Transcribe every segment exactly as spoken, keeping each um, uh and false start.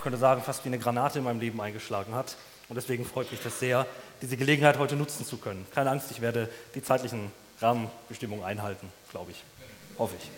Ich könnte sagen, fast wie eine Granate in meinem Leben eingeschlagen hat. Und deswegen freut mich das sehr, diese Gelegenheit heute nutzen zu können. Keine Angst, ich werde die zeitlichen Rahmenbestimmungen einhalten, glaube ich. Hoffe ich.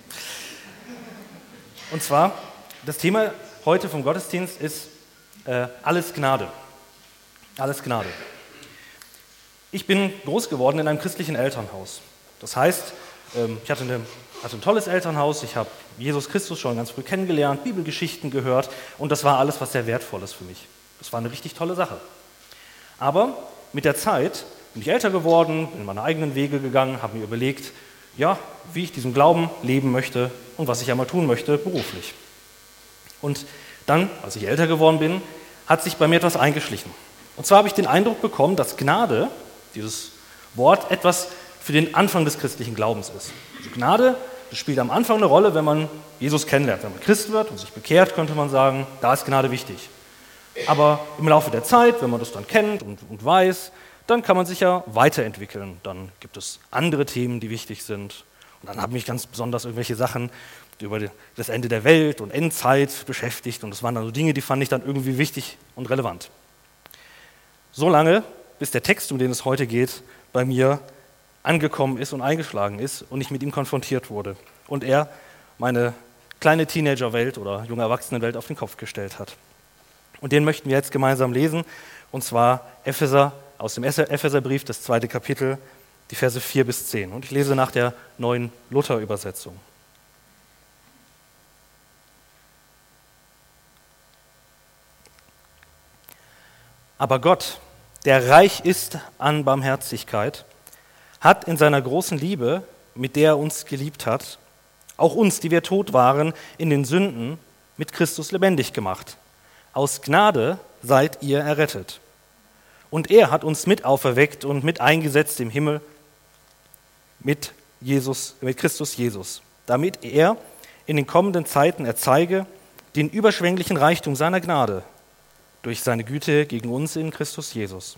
Und zwar, das Thema heute vom Gottesdienst ist äh, alles Gnade. Alles Gnade. Ich bin groß geworden in einem christlichen Elternhaus. Das heißt, ähm, ich hatte, eine, hatte ein tolles Elternhaus, ich habe Jesus Christus schon ganz früh kennengelernt, Bibelgeschichten gehört und das war alles, was sehr wertvoll ist für mich. Das war eine richtig tolle Sache. Aber mit der Zeit bin ich älter geworden, bin meine eigenen Wege gegangen, habe mir überlegt, ja, wie ich diesen Glauben leben möchte und was ich einmal tun möchte beruflich. Und dann, als ich älter geworden bin, hat sich bei mir etwas eingeschlichen. Und zwar habe ich den Eindruck bekommen, dass Gnade, dieses Wort, etwas für den Anfang des christlichen Glaubens ist. Also Gnade, das spielt am Anfang eine Rolle, wenn man Jesus kennenlernt. Wenn man Christ wird und sich bekehrt, könnte man sagen, da ist Gnade wichtig. Aber im Laufe der Zeit, wenn man das dann kennt und, und weiß, dann kann man sich ja weiterentwickeln. Dann gibt es andere Themen, die wichtig sind. Und dann haben mich ganz besonders irgendwelche Sachen über das Ende der Welt und Endzeit beschäftigt. Und das waren dann so Dinge, die fand ich dann irgendwie wichtig und relevant. So lange, bis der Text, um den es heute geht, bei mir angekommen ist und eingeschlagen ist und ich mit ihm konfrontiert wurde. Und er meine kleine Teenagerwelt oder junge Erwachsenenwelt auf den Kopf gestellt hat. Und den möchten wir jetzt gemeinsam lesen, und zwar Epheser, aus dem Epheserbrief, das zweite Kapitel, die Verse vier bis zehn. Und ich lese nach der neuen Luther-Übersetzung. Aber Gott, der reich ist an Barmherzigkeit, hat in seiner großen Liebe, mit der er uns geliebt hat, auch uns, die wir tot waren, in den Sünden mit Christus lebendig gemacht. Aus Gnade seid ihr errettet. Und er hat uns mit auferweckt und mit eingesetzt im Himmel mit, Jesus, mit Christus Jesus, damit er in den kommenden Zeiten erzeige den überschwänglichen Reichtum seiner Gnade durch seine Güte gegen uns in Christus Jesus.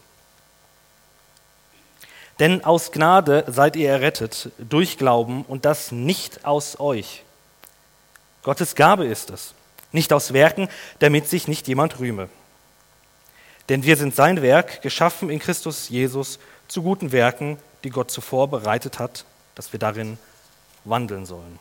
Denn aus Gnade seid ihr errettet, durch Glauben, und das nicht aus euch. Gottes Gabe ist es, nicht aus Werken, damit sich nicht jemand rühme. Denn wir sind sein Werk, geschaffen in Christus Jesus, zu guten Werken, die Gott zuvor bereitet hat, dass wir darin wandeln sollen.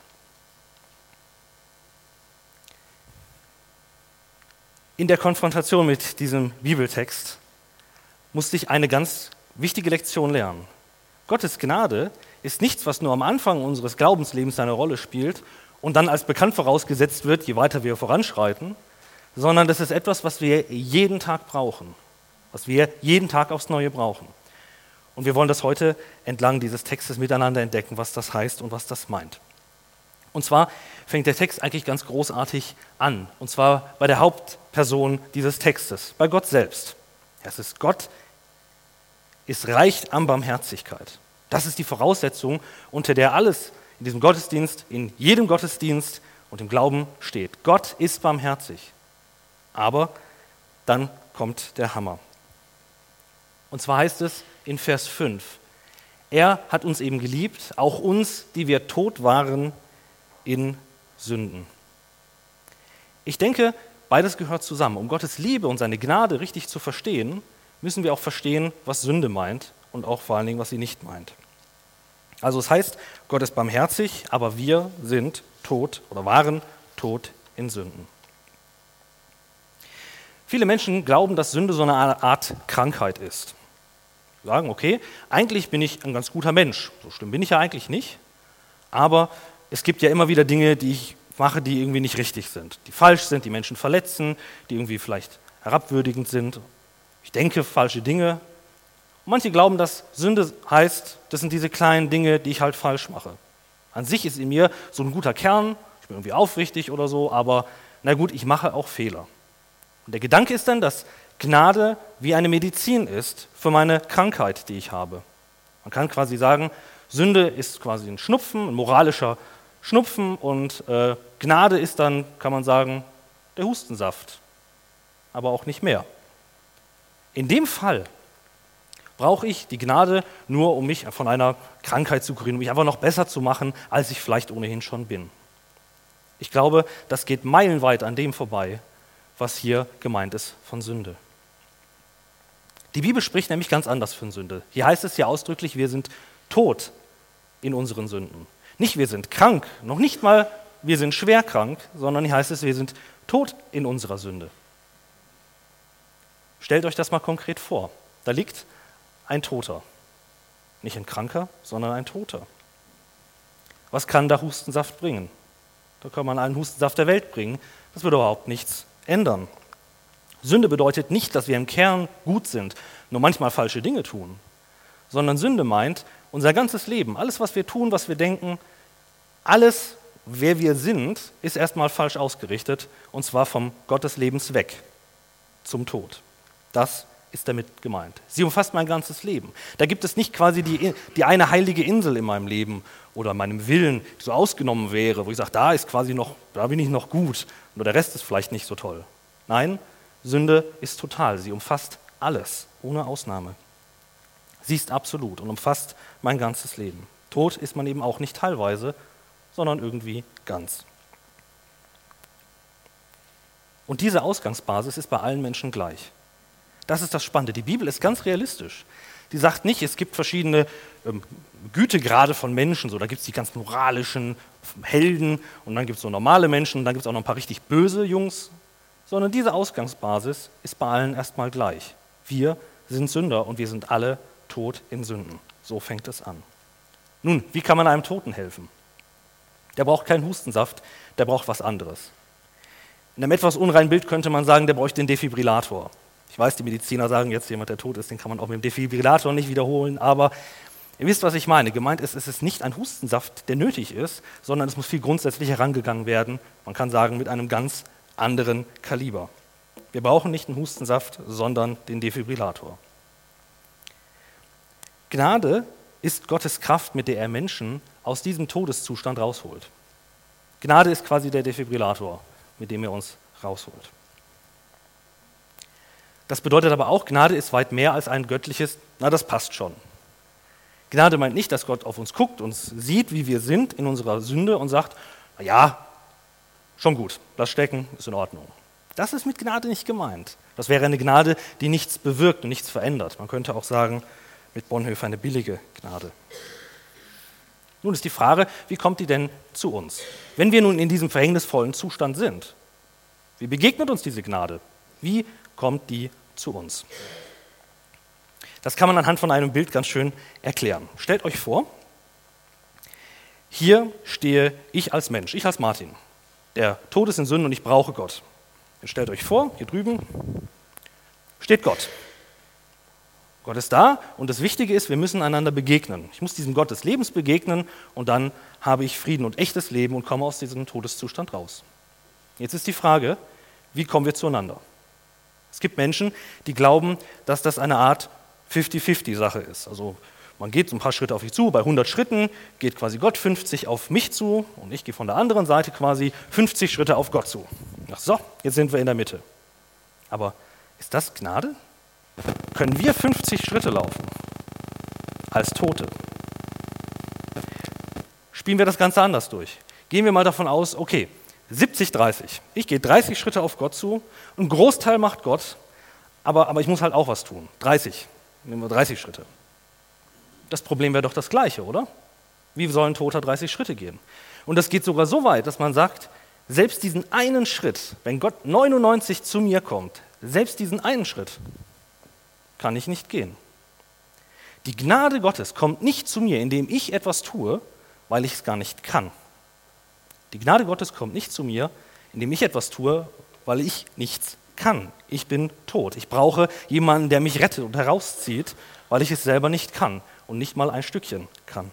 In der Konfrontation mit diesem Bibeltext musste ich eine ganz wichtige Lektion lernen. Gottes Gnade ist nichts, was nur am Anfang unseres Glaubenslebens eine Rolle spielt und dann als bekannt vorausgesetzt wird, je weiter wir voranschreiten, sondern das ist etwas, was wir jeden Tag brauchen, was wir jeden Tag aufs Neue brauchen. Und wir wollen das heute entlang dieses Textes miteinander entdecken, was das heißt und was das meint. Und zwar fängt der Text eigentlich ganz großartig an, und zwar bei der Hauptperson dieses Textes, bei Gott selbst. Es ist Gott, ist reich an Barmherzigkeit. Das ist die Voraussetzung, unter der alles in diesem Gottesdienst, in jedem Gottesdienst und im Glauben steht. Gott ist barmherzig. Aber dann kommt der Hammer. Und zwar heißt es in Vers fünf, er hat uns eben geliebt, auch uns, die wir tot waren in Sünden. Ich denke, beides gehört zusammen. Um Gottes Liebe und seine Gnade richtig zu verstehen, müssen wir auch verstehen, was Sünde meint und auch vor allen Dingen, was sie nicht meint. Also es heißt, Gott ist barmherzig, aber wir sind tot oder waren tot in Sünden. Viele Menschen glauben, dass Sünde so eine Art Krankheit ist. Sie sagen, okay, eigentlich bin ich ein ganz guter Mensch. So schlimm bin ich ja eigentlich nicht. Aber es gibt ja immer wieder Dinge, die ich mache, die irgendwie nicht richtig sind, die falsch sind, die Menschen verletzen, die irgendwie vielleicht herabwürdigend sind. Ich denke falsche Dinge. Und manche glauben, dass Sünde heißt, das sind diese kleinen Dinge, die ich halt falsch mache. An sich ist in mir so ein guter Kern, ich bin irgendwie aufrichtig oder so, aber na gut, ich mache auch Fehler. Und der Gedanke ist dann, dass Gnade wie eine Medizin ist für meine Krankheit, die ich habe. Man kann quasi sagen, Sünde ist quasi ein Schnupfen, ein moralischer Schnupfen, und äh, Gnade ist dann, kann man sagen, der Hustensaft, aber auch nicht mehr. In dem Fall brauche ich die Gnade nur, um mich von einer Krankheit zu kurieren, um mich einfach noch besser zu machen, als ich vielleicht ohnehin schon bin. Ich glaube, das geht meilenweit an dem vorbei, was hier gemeint ist von Sünde. Die Bibel spricht nämlich ganz anders von Sünde. Hier heißt es ja ausdrücklich, wir sind tot in unseren Sünden. Nicht wir sind krank, noch nicht mal wir sind schwer krank, sondern hier heißt es, wir sind tot in unserer Sünde. Stellt euch das mal konkret vor. Da liegt ein Toter. Nicht ein Kranker, sondern ein Toter. Was kann der Hustensaft bringen? Da kann man allen Hustensaft der Welt bringen. Das würde überhaupt nichts ändern. Sünde bedeutet nicht, dass wir im Kern gut sind, nur manchmal falsche Dinge tun, sondern Sünde meint, unser ganzes Leben, alles, was wir tun, was wir denken, alles, wer wir sind, ist erstmal falsch ausgerichtet, und zwar vom Gott des Lebens weg zum Tod. Das ist damit gemeint. Sie umfasst mein ganzes Leben. Da gibt es nicht quasi die, die eine heilige Insel in meinem Leben oder in meinem Willen, die so ausgenommen wäre, wo ich sage, da ist quasi noch, da bin ich noch gut, nur der Rest ist vielleicht nicht so toll. Nein, Sünde ist total. Sie umfasst alles, ohne Ausnahme. Sie ist absolut und umfasst mein ganzes Leben. Tot ist man eben auch nicht teilweise, sondern irgendwie ganz. Und diese Ausgangsbasis ist bei allen Menschen gleich. Das ist das Spannende. Die Bibel ist ganz realistisch. Die sagt nicht, es gibt verschiedene ähm, Gütegrade von Menschen. So, da gibt es die ganz moralischen Helden und dann gibt es so normale Menschen und dann gibt es auch noch ein paar richtig böse Jungs. Sondern diese Ausgangsbasis ist bei allen erstmal gleich. Wir sind Sünder und wir sind alle tot in Sünden. So fängt es an. Nun, wie kann man einem Toten helfen? Der braucht keinen Hustensaft, der braucht was anderes. In einem etwas unreinen Bild könnte man sagen, der bräuchte den Defibrillator. Ich weiß, die Mediziner sagen jetzt, jemand, der tot ist, den kann man auch mit dem Defibrillator nicht wiederholen, aber ihr wisst, was ich meine. Gemeint ist, es ist nicht ein Hustensaft, der nötig ist, sondern es muss viel grundsätzlich herangegangen werden. Man kann sagen, mit einem ganz anderen Kaliber. Wir brauchen nicht einen Hustensaft, sondern den Defibrillator. Gnade ist Gottes Kraft, mit der er Menschen aus diesem Todeszustand rausholt. Gnade ist quasi der Defibrillator, mit dem er uns rausholt. Das bedeutet aber auch, Gnade ist weit mehr als ein göttliches, na das passt schon. Gnade meint nicht, dass Gott auf uns guckt, uns sieht, wie wir sind in unserer Sünde und sagt, na ja, schon gut, lass stecken, ist in Ordnung. Das ist mit Gnade nicht gemeint. Das wäre eine Gnade, die nichts bewirkt und nichts verändert. Man könnte auch sagen, mit Bonhoeffer eine billige Gnade. Nun ist die Frage, wie kommt die denn zu uns? Wenn wir nun in diesem verhängnisvollen Zustand sind, wie begegnet uns diese Gnade? Wie kommt die zu uns? Das kann man anhand von einem Bild ganz schön erklären. Stellt euch vor, hier stehe ich als Mensch, ich als Martin. Der Tod ist in Sünden und ich brauche Gott. Jetzt stellt euch vor, hier drüben steht Gott. Gott ist da und das Wichtige ist, wir müssen einander begegnen. Ich muss diesem Gott des Lebens begegnen und dann habe ich Frieden und echtes Leben und komme aus diesem Todeszustand raus. Jetzt ist die Frage, wie kommen wir zueinander? Es gibt Menschen, die glauben, dass das eine Art fünfzig fünfzig Sache ist. Also man geht so ein paar Schritte auf mich zu, bei hundert Schritten geht quasi Gott fünfzig auf mich zu und ich gehe von der anderen Seite quasi fünfzig Schritte auf Gott zu. Ach so, jetzt sind wir in der Mitte. Aber ist das Gnade? Können wir fünfzig Schritte laufen als Tote? Spielen wir das Ganze anders durch. Gehen wir mal davon aus, okay, siebzig dreißig. Ich gehe dreißig Schritte auf Gott zu, ein Großteil macht Gott, aber, aber ich muss halt auch was tun. dreißig, nehmen wir dreißig Schritte. Das Problem wäre doch das gleiche, oder? Wie soll ein Toter dreißig Schritte gehen? Und das geht sogar so weit, dass man sagt, selbst diesen einen Schritt, wenn Gott neunundneunzig zu mir kommt, selbst diesen einen Schritt kann ich nicht gehen. Die Gnade Gottes kommt nicht zu mir, indem ich etwas tue, weil ich es gar nicht kann. Die Gnade Gottes kommt nicht zu mir, indem ich etwas tue, weil ich nichts kann. Ich bin tot. Ich brauche jemanden, der mich rettet und herauszieht, weil ich es selber nicht kann und nicht mal ein Stückchen kann.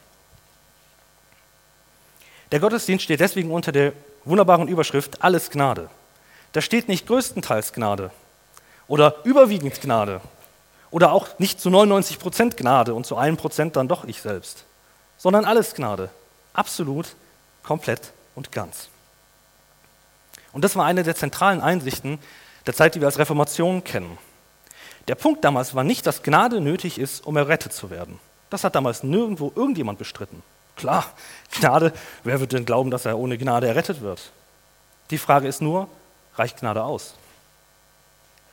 Der Gottesdienst steht deswegen unter der wunderbaren Überschrift Alles Gnade. Da steht nicht größtenteils Gnade oder überwiegend Gnade oder auch nicht zu neunundneunzig Prozent Gnade und zu einem Prozent dann doch ich selbst, sondern alles Gnade, absolut, komplett und ganz. Und das war eine der zentralen Einsichten der Zeit, die wir als Reformation kennen. Der Punkt damals war nicht, dass Gnade nötig ist, um errettet zu werden. Das hat damals nirgendwo irgendjemand bestritten. Klar, Gnade, wer wird denn glauben, dass er ohne Gnade errettet wird? Die Frage ist nur, reicht Gnade aus?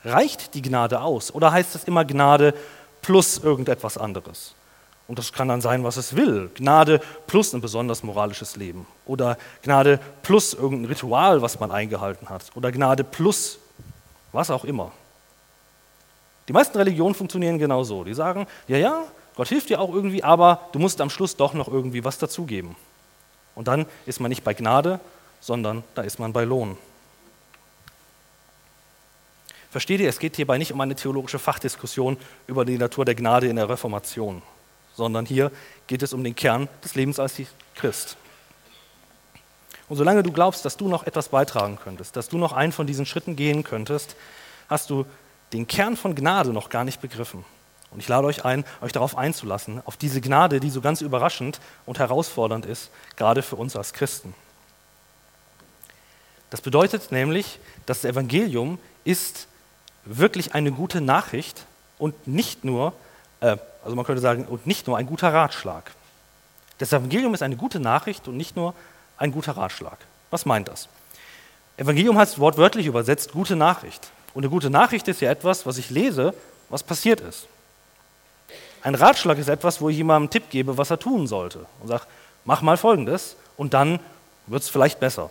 reicht die Gnade aus? Oder heißt es immer Gnade plus irgendetwas anderes? Und das kann dann sein, was es will. Gnade plus ein besonders moralisches Leben. Oder Gnade plus irgendein Ritual, was man eingehalten hat. Oder Gnade plus was auch immer. Die meisten Religionen funktionieren genau so. Die sagen, ja, ja, Gott hilft dir auch irgendwie, aber du musst am Schluss doch noch irgendwie was dazugeben. Und dann ist man nicht bei Gnade, sondern da ist man bei Lohn. Versteht ihr, es geht hierbei nicht um eine theologische Fachdiskussion über die Natur der Gnade in der Reformation, sondern hier geht es um den Kern des Lebens als Christ. Und solange du glaubst, dass du noch etwas beitragen könntest, dass du noch einen von diesen Schritten gehen könntest, hast du den Kern von Gnade noch gar nicht begriffen. Und ich lade euch ein, euch darauf einzulassen, auf diese Gnade, die so ganz überraschend und herausfordernd ist, gerade für uns als Christen. Das bedeutet nämlich, das Evangelium ist wirklich eine gute Nachricht und nicht nur, äh, also man könnte sagen, und nicht nur ein guter Ratschlag. Das Evangelium ist eine gute Nachricht und nicht nur ein guter Ratschlag. Was meint das? Evangelium heißt wortwörtlich übersetzt gute Nachricht. Und eine gute Nachricht ist ja etwas, was ich lese, was passiert ist. Ein Ratschlag ist etwas, wo ich jemandem einen Tipp gebe, was er tun sollte. Und sage, mach mal Folgendes und dann wird es vielleicht besser.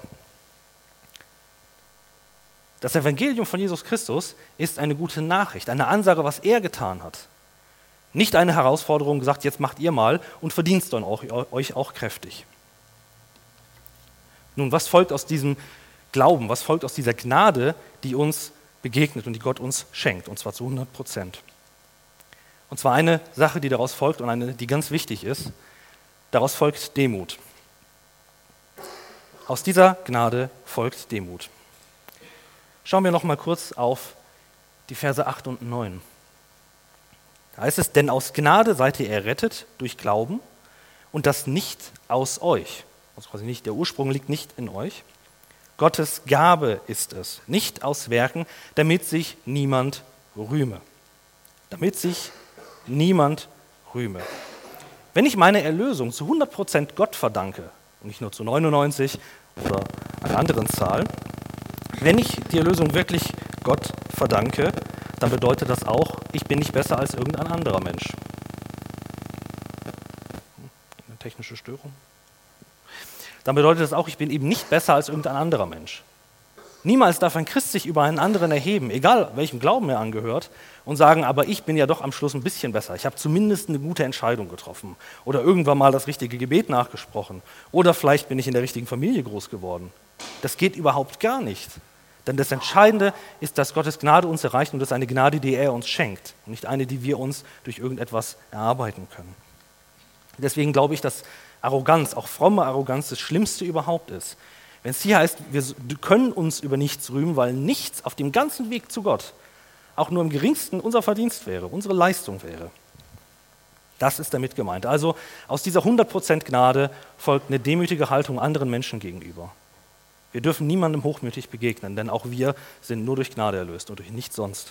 Das Evangelium von Jesus Christus ist eine gute Nachricht, eine Ansage, was er getan hat. Nicht eine Herausforderung, gesagt, jetzt macht ihr mal und verdient dann auch, euch auch kräftig. Nun, was folgt aus diesem Glauben, was folgt aus dieser Gnade, die uns begegnet und die Gott uns schenkt, und zwar zu hundert Prozent? Und zwar eine Sache, die daraus folgt und eine, die ganz wichtig ist, daraus folgt Demut. Aus dieser Gnade folgt Demut. Schauen wir noch mal kurz auf die Verse acht und neun. Da heißt es, denn aus Gnade seid ihr errettet durch Glauben und das nicht aus euch. Also quasi nicht, der Ursprung liegt nicht in euch. Gottes Gabe ist es, nicht aus Werken, damit sich niemand rühme. Damit sich niemand rühme. Wenn ich meine Erlösung zu hundert Prozent Gott verdanke, und nicht nur zu neunundneunzig oder einer anderen Zahl, wenn ich die Erlösung wirklich Gott verdanke, dann bedeutet das auch, ich bin nicht besser als irgendein anderer Mensch. Eine technische Störung. Dann bedeutet das auch, ich bin eben nicht besser als irgendein anderer Mensch. Niemals darf ein Christ sich über einen anderen erheben, egal welchem Glauben er angehört, und sagen, aber ich bin ja doch am Schluss ein bisschen besser. Ich habe zumindest eine gute Entscheidung getroffen oder irgendwann mal das richtige Gebet nachgesprochen oder vielleicht bin ich in der richtigen Familie groß geworden. Das geht überhaupt gar nicht. Denn das Entscheidende ist, dass Gottes Gnade uns erreicht und das ist eine Gnade, die er uns schenkt und nicht eine, die wir uns durch irgendetwas erarbeiten können. Deswegen glaube ich, dass Arroganz, auch fromme Arroganz, das Schlimmste überhaupt ist. Wenn es hier heißt, wir können uns über nichts rühmen, weil nichts auf dem ganzen Weg zu Gott auch nur im geringsten unser Verdienst wäre, unsere Leistung wäre. Das ist damit gemeint. Also aus dieser hundert Prozent Gnade folgt eine demütige Haltung anderen Menschen gegenüber. Wir dürfen niemandem hochmütig begegnen, denn auch wir sind nur durch Gnade erlöst und durch nichts sonst.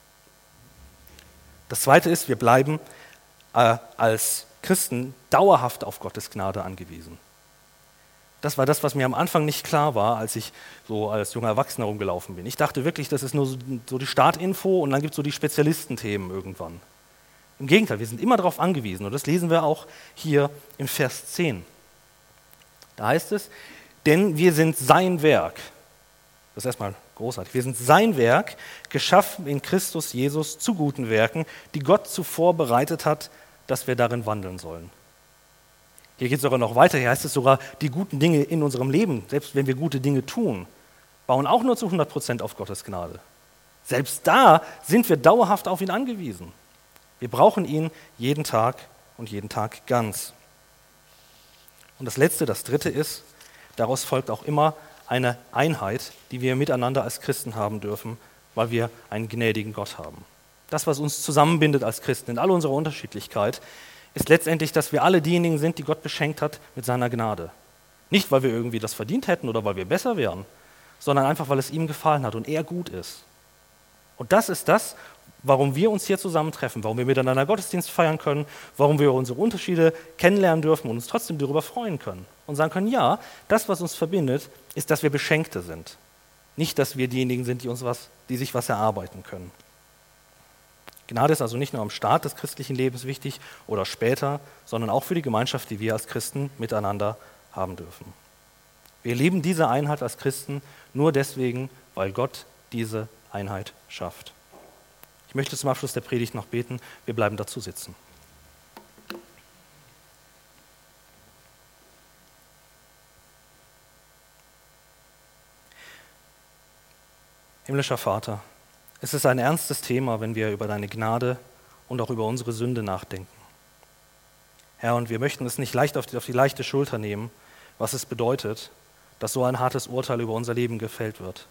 Das Zweite ist, wir bleiben äh, als Christen dauerhaft auf Gottes Gnade angewiesen. Das war das, was mir am Anfang nicht klar war, als ich so als junger Erwachsener rumgelaufen bin. Ich dachte wirklich, das ist nur so, so die Startinfo und dann gibt es so die Spezialistenthemen irgendwann. Im Gegenteil, wir sind immer darauf angewiesen und das lesen wir auch hier im Vers zehn. Da heißt es, denn wir sind sein Werk. Das ist erstmal großartig. Wir sind sein Werk, geschaffen in Christus Jesus zu guten Werken, die Gott zuvor bereitet hat, dass wir darin wandeln sollen. Hier geht es sogar noch weiter. Hier heißt es sogar, die guten Dinge in unserem Leben, selbst wenn wir gute Dinge tun, bauen auch nur zu hundert Prozent auf Gottes Gnade. Selbst da sind wir dauerhaft auf ihn angewiesen. Wir brauchen ihn jeden Tag und jeden Tag ganz. Und das Letzte, das Dritte ist, daraus folgt auch immer eine Einheit, die wir miteinander als Christen haben dürfen, weil wir einen gnädigen Gott haben. Das, was uns zusammenbindet als Christen in all unserer Unterschiedlichkeit, ist letztendlich, dass wir alle diejenigen sind, die Gott beschenkt hat mit seiner Gnade. Nicht, weil wir irgendwie das verdient hätten oder weil wir besser wären, sondern einfach, weil es ihm gefallen hat und er gut ist. Und das ist das, warum wir uns hier zusammentreffen, warum wir miteinander Gottesdienst feiern können, warum wir unsere Unterschiede kennenlernen dürfen und uns trotzdem darüber freuen können. Und sagen können, ja, das, was uns verbindet, ist, dass wir Beschenkte sind. Nicht, dass wir diejenigen sind, die, uns was, die sich was erarbeiten können. Gnade ist also nicht nur am Start des christlichen Lebens wichtig oder später, sondern auch für die Gemeinschaft, die wir als Christen miteinander haben dürfen. Wir leben diese Einheit als Christen nur deswegen, weil Gott diese Einheit schafft. Ich möchte zum Abschluss der Predigt noch beten. Wir bleiben dazu sitzen. Himmlischer Vater, es ist ein ernstes Thema, wenn wir über deine Gnade und auch über unsere Sünde nachdenken. Herr, und wir möchten es nicht leicht auf die, auf die leichte Schulter nehmen, was es bedeutet, dass so ein hartes Urteil über unser Leben gefällt wird.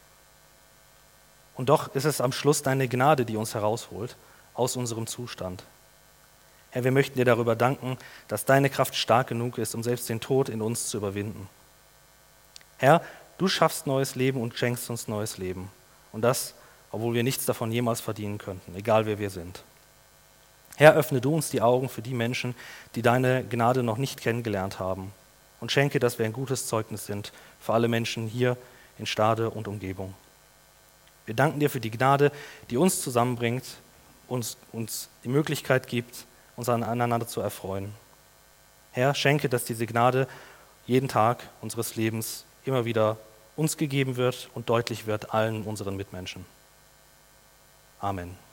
Und doch ist es am Schluss deine Gnade, die uns herausholt aus unserem Zustand. Herr, wir möchten dir darüber danken, dass deine Kraft stark genug ist, um selbst den Tod in uns zu überwinden. Herr, du schaffst neues Leben und schenkst uns neues Leben. Und das, obwohl wir nichts davon jemals verdienen könnten, egal wer wir sind. Herr, öffne du uns die Augen für die Menschen, die deine Gnade noch nicht kennengelernt haben. Und schenke, dass wir ein gutes Zeugnis sind für alle Menschen hier in Stade und Umgebung. Wir danken dir für die Gnade, die uns zusammenbringt, uns, uns die Möglichkeit gibt, uns aneinander zu erfreuen. Herr, schenke, dass diese Gnade jeden Tag unseres Lebens immer wieder uns gegeben wird und deutlich wird allen unseren Mitmenschen. Amen.